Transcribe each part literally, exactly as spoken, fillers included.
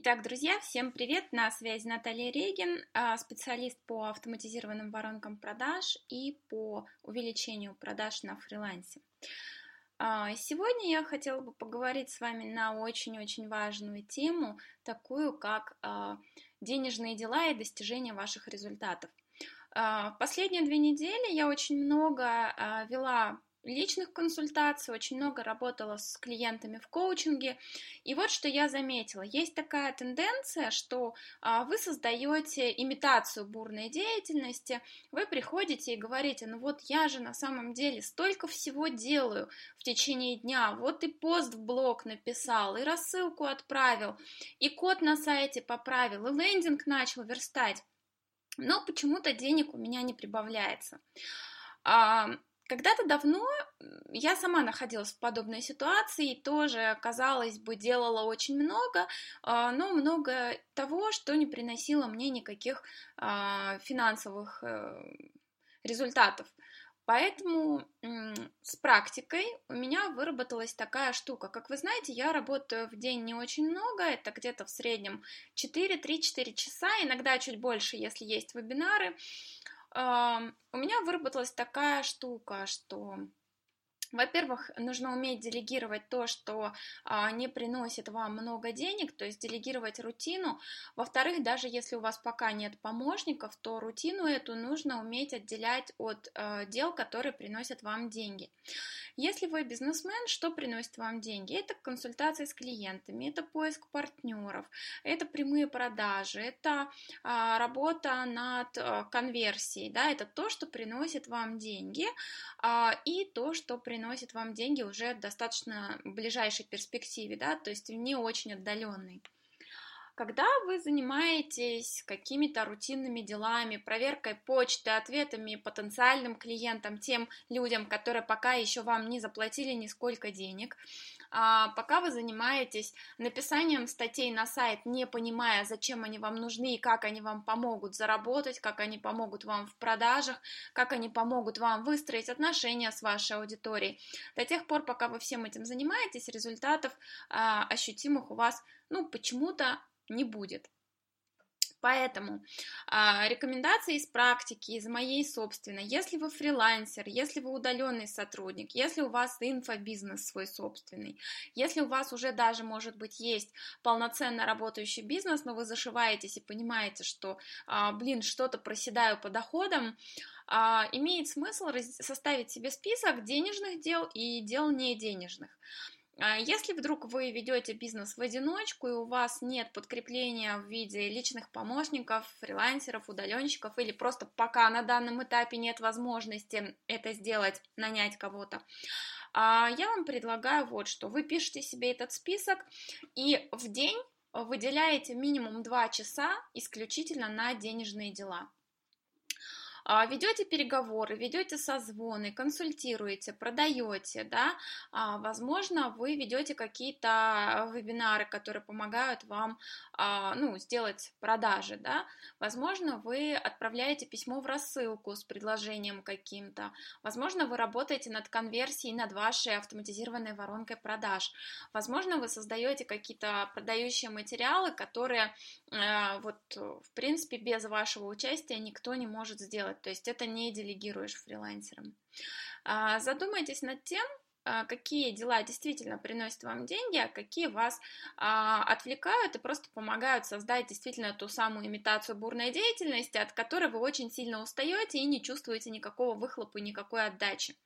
Итак, друзья, всем привет! На связи Наталья Регин, специалист по автоматизированным воронкам продаж и по увеличению продаж на фрилансе. Сегодня я хотела бы поговорить с вами на очень-очень важную тему, такую как денежные дела и достижение ваших результатов. Последние две недели я очень много вела личных консультаций, очень много работала с клиентами в коучинге, и вот что я заметила. Есть такая тенденция, что а, вы создаете имитацию бурной деятельности, вы приходите и говорите: ну вот я же на самом деле столько всего делаю в течение дня, вот и пост в блог написал, и рассылку отправил, и код на сайте поправил, и лендинг начал верстать, но почему-то денег у меня не прибавляется. Когда-то давно я сама находилась в подобной ситуации и тоже, казалось бы, делала очень много, но много того, что не приносило мне никаких финансовых результатов. Поэтому с практикой у меня выработалась такая штука. Как вы знаете, я работаю в день не очень много, это где-то в среднем четыре-три-четыре часа, иногда чуть больше, если есть вебинары. У меня выработалась такая штука, что, во-первых, нужно уметь делегировать то, что а, не приносит вам много денег, то есть делегировать рутину. Во-вторых, даже если у вас пока нет помощников, то рутину эту нужно уметь отделять от а, дел, которые приносят вам деньги. Если вы бизнесмен, что приносит вам деньги? Это консультации с клиентами, это поиск партнеров, это прямые продажи, это а, работа над а, конверсией, да, это то, что приносит вам деньги, а, и то, что приносит вам деньги уже в достаточно ближайшей перспективе, да, то есть в не очень отдаленной. Когда вы занимаетесь какими-то рутинными делами, проверкой почты, ответами потенциальным клиентам, тем людям, которые пока еще вам не заплатили нисколько денег, пока вы занимаетесь написанием статей на сайт, не понимая, зачем они вам нужны и как они вам помогут заработать, как они помогут вам в продажах, как они помогут вам выстроить отношения с вашей аудиторией, до тех пор, пока вы всем этим занимаетесь, результатов ощутимых у вас, ну, почему-то не будет. Поэтому а, рекомендации из практики, из моей собственной: если вы фрилансер, если вы удаленный сотрудник, если у вас инфобизнес свой собственный, если у вас уже даже, может быть, есть полноценно работающий бизнес, но вы зашиваетесь и понимаете, что, а, блин, что-то проседаю по доходам, а, имеет смысл составить себе список денежных дел и дел неденежных. Если вдруг вы ведете бизнес в одиночку и у вас нет подкрепления в виде личных помощников, фрилансеров, удаленщиков, или просто пока на данном этапе нет возможности это сделать, нанять кого-то, я вам предлагаю вот что. Вы пишете себе этот список и в день выделяете минимум два часа исключительно на денежные дела. Ведете переговоры, ведете созвоны, консультируете, продаете, да, возможно, вы ведете какие-то вебинары, которые помогают вам, ну, сделать продажи, да, возможно, вы отправляете письмо в рассылку с предложением каким-то, возможно, вы работаете над конверсией, над вашей автоматизированной воронкой продаж, возможно, вы создаете какие-то продающие материалы, которые, вот, в принципе, без вашего участия никто не может сделать. То есть это не делегируешь фрилансерам. Задумайтесь над тем, какие дела действительно приносят вам деньги, а какие вас отвлекают и просто помогают создать действительно ту самую имитацию бурной деятельности, от которой вы очень сильно устаете и не чувствуете никакого выхлопа, никакой отдачи.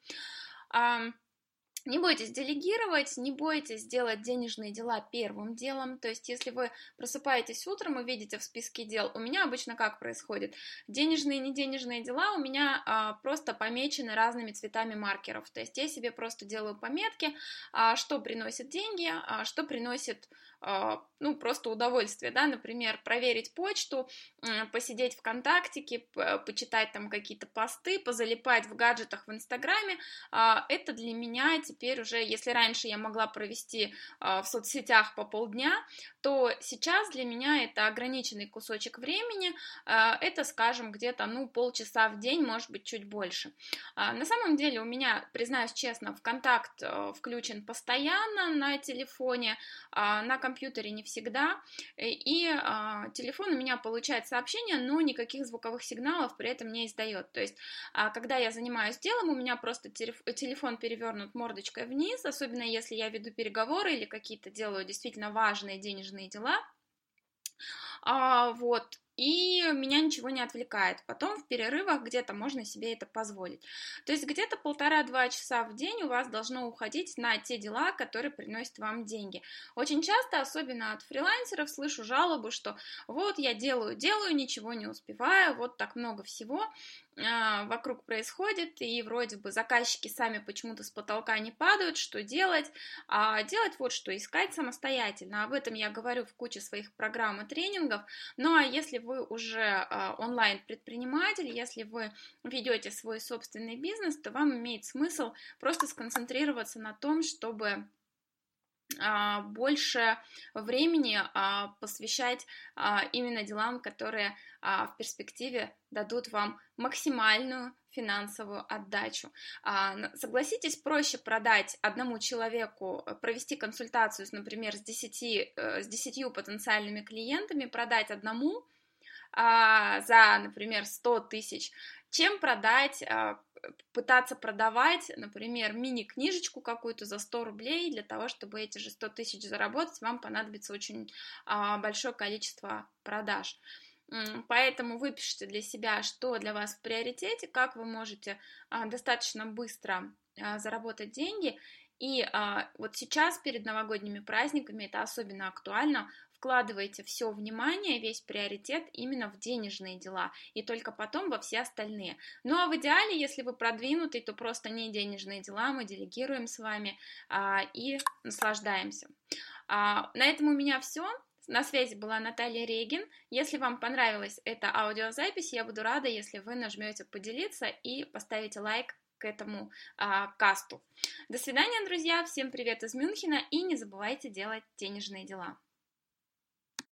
Не бойтесь делегировать, не бойтесь делать денежные дела первым делом, то есть если вы просыпаетесь утром и видите в списке дел, у меня обычно как происходит, денежные и неденежные дела у меня а, просто помечены разными цветами маркеров, то есть я себе просто делаю пометки, а, что приносит деньги, а, что приносит, а, ну, просто удовольствие, да, например, проверить почту, посидеть ВКонтактике, почитать там какие-то посты, позалипать в гаджетах в Инстаграме, а, это для меня теперь уже, если раньше я могла провести в соцсетях по полдня, то сейчас для меня это ограниченный кусочек времени, это, скажем, где-то, ну, полчаса в день, может быть, чуть больше. На самом деле у меня, признаюсь честно, ВКонтакт включен постоянно на телефоне, на компьютере не всегда, и а, телефон у меня получает сообщения, но никаких звуковых сигналов при этом не издает. То есть, а, когда я занимаюсь делом, у меня просто телефон перевернут мордочкой вниз, особенно если я веду переговоры или какие-то делаю действительно важные денежные дела. А, вот, и меня ничего не отвлекает. Потом в перерывах где-то можно себе это позволить. То есть где-то полтора-два часа в день у вас должно уходить на те дела, которые приносят вам деньги. Очень часто, особенно от фрилансеров, слышу жалобы, что вот я делаю, делаю, ничего не успеваю, вот так много всего а, вокруг происходит, и вроде бы заказчики сами почему-то с потолка не падают, что делать? А делать вот что, искать самостоятельно. Об этом я говорю в куче своих программ и тренингов. Ну а если вы уже а, онлайн-предприниматель, если вы ведете свой собственный бизнес, то вам имеет смысл просто сконцентрироваться на том, чтобы а, больше времени а, посвящать а, именно делам, которые а, в перспективе дадут вам максимальную финансовую отдачу. А, согласитесь, проще продать одному человеку, провести консультацию, например, с десяти, с десятью потенциальными клиентами, продать одному а, за, например, сто тысяч, чем продать, а, пытаться продавать, например, мини-книжечку какую-то за сто рублей. Для того, чтобы эти же сто тысяч заработать, вам понадобится очень а, большое количество продаж. Поэтому выпишите для себя, что для вас в приоритете, как вы можете а, достаточно быстро а, заработать деньги. И а, вот сейчас, перед новогодними праздниками, это особенно актуально, вкладывайте все внимание, весь приоритет именно в денежные дела, и только потом во все остальные. Ну а в идеале, если вы продвинутый, то просто не денежные дела мы делегируем с вами а, и наслаждаемся. А, на этом у меня все. На связи была Наталья Регин. Если вам понравилась эта аудиозапись, я буду рада, если вы нажмете поделиться и поставите лайк к этому а, касту. До свидания, друзья, всем привет из Мюнхена, и не забывайте делать денежные дела.